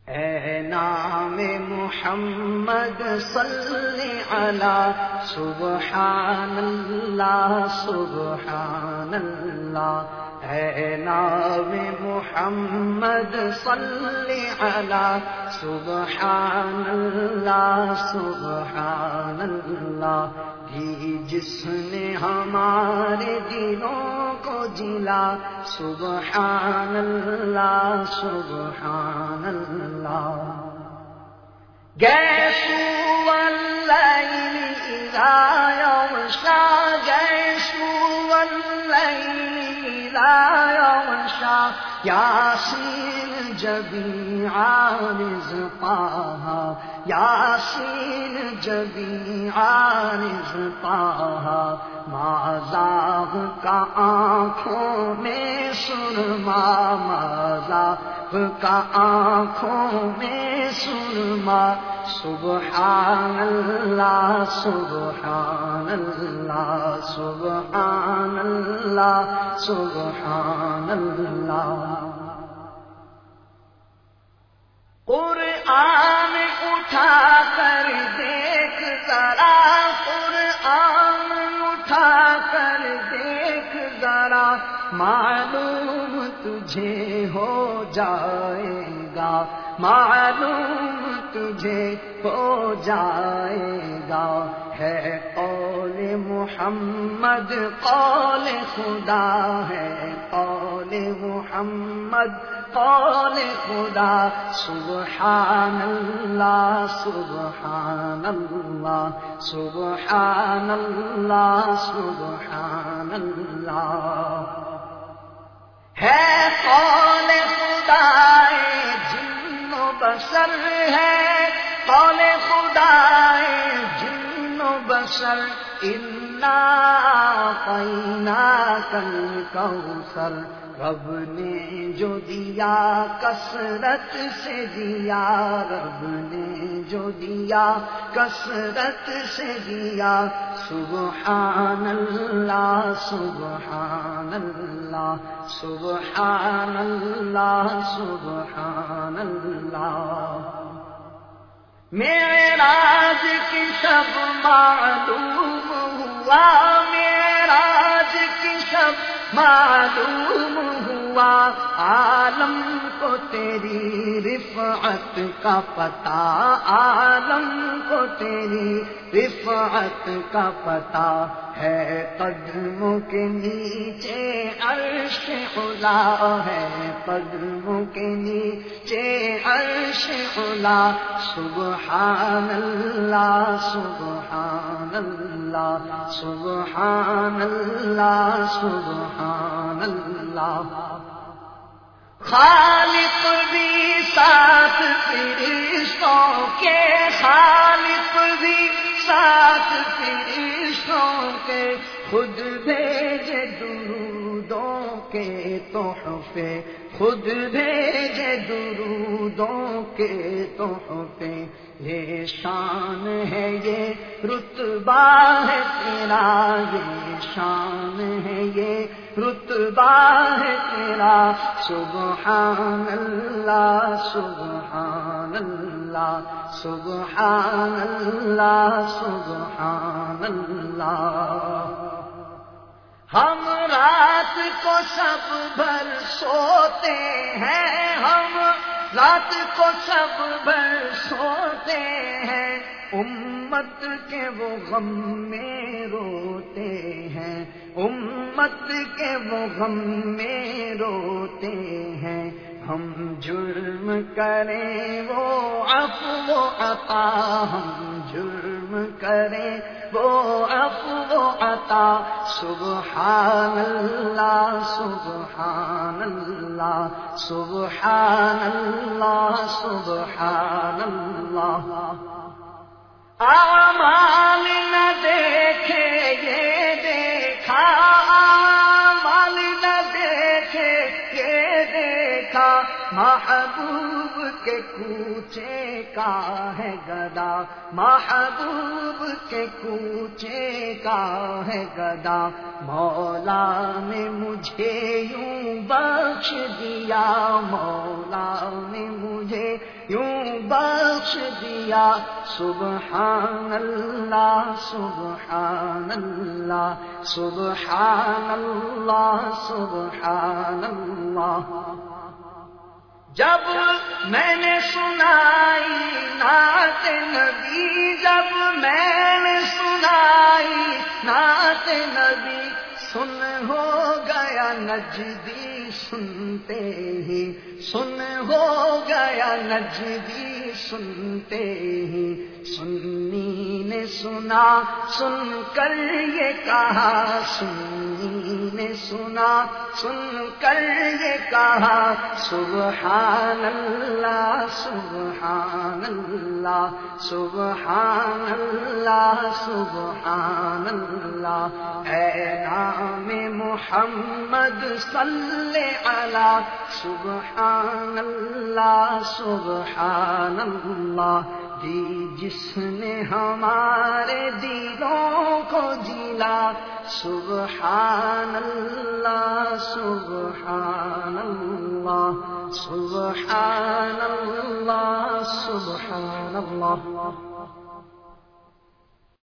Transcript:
اے نام محمد صلی علی سبحان اللہ سبحان اللہ، اے نام محمد صلی علی سبحان اللہ سبحان اللہ، بھی جس نے ہمارے دلوں کو جلا سبحان اللہ سبحان اللہ، گیس واللیل اذا یغشا، گیس واللیل اذا یغشا، یاسین جمیعا رزقاہا، یاسین جمیعا رزقاہا، مازاغ کا آنکھوں میں سرما، مازاغ کا آنکھوں میں سرما، سبحان اللہ سبحان اللہ سبحان اللہ سبحان اللہ، قرآن اٹھا کر دیکھ ذرا، قرآن اٹھا کر دیکھ ذرا، معلوم تجھے ہو جائے گا، معلوم تجھے ہو جائے گا، ہے قول محمد قول خدا، ہے قول محمد قول خدا، سبحان اللہ سبحان اللہ سبحان اللہ سبحان اللہ، ہے قول خدا جن و بشر، ہے قول خدا جن و بشر، انا اعطیناک الکوثر، رب نے جو دیا کثرت سے دیا، رب نے جو دیا کثرت سے دیا، سبحان اللہ سبحان اللہ سبحان اللہ سبحان اللہ، معراج کی شب معلوم ہوا، معراج کی شب معلوم ہوا، عالم کو تیری رفعت کا پتہ، عالم کو تیری رفعت کا پتہ، ہے قدموں کے نیچے عرش علا، ہے قدموں کے نیچے عرش علا، سبحان اللہ سبحان اللہ سبحان اللہ سبحان اللہ، خالق بھی ساتھ فرشتوں کے، خالق بھی ساتھ فرشتوں کے، خود بھیجے درودوں کے تحفے، خود بھیجے درودوں کے تحفے، یہ شان ہے یہ رتبہ ہے تیرا، یہ شان ہے یہ رتبہ ہے تیرا، سبحان اللہ سبحان اللہ سبحان اللہ سبحان اللہ، ہم رات کو سب بھر سوتے ہیں، ہم رات کو سب بھر سوتے ہیں، امت کے وہ غم میں روتے ہیں، امت کے وہ غم میں روتے ہیں، ہم جرم کریں وہ عفو و عطا، ہم جرم کریں وہ عفو و عطا، سبحان اللہ سبحان اللہ سبحان اللہ سبحان اللہ، اعمال نہ دیکھے یہ دیکھا، اعمال نہ دیکھے یہ دیکھا، محبوب کے کوچے کا ہے گدا، محبوب کے کوچے کا ہے گدا، مولا نے مجھے یوں بخش دیا، مولا نے مجھے یوں بخش دیا سبحان اللہ سبحان اللہ سبحان اللہ سبحان اللہ جب میں نے سنائی نعت نبی جب میں نے سنائی نعت نبی سن ہو گیا نجدی سنتے ہی سن ہو گیا نجدی سنتے ہی سنی نے سنا سن کر یہ کہا سنی نے سنا سن کر یہ کہا سبحان اللہ سبحان اللہ سبحان اللہ سبحان اللہ اے نام محمد صلی علی سبحان اللہ سبحان اللہ دی جس نے ہمارے دلوں کو جلا سبحان اللہ سبحان اللہ سبحان اللہ سبحان اللہ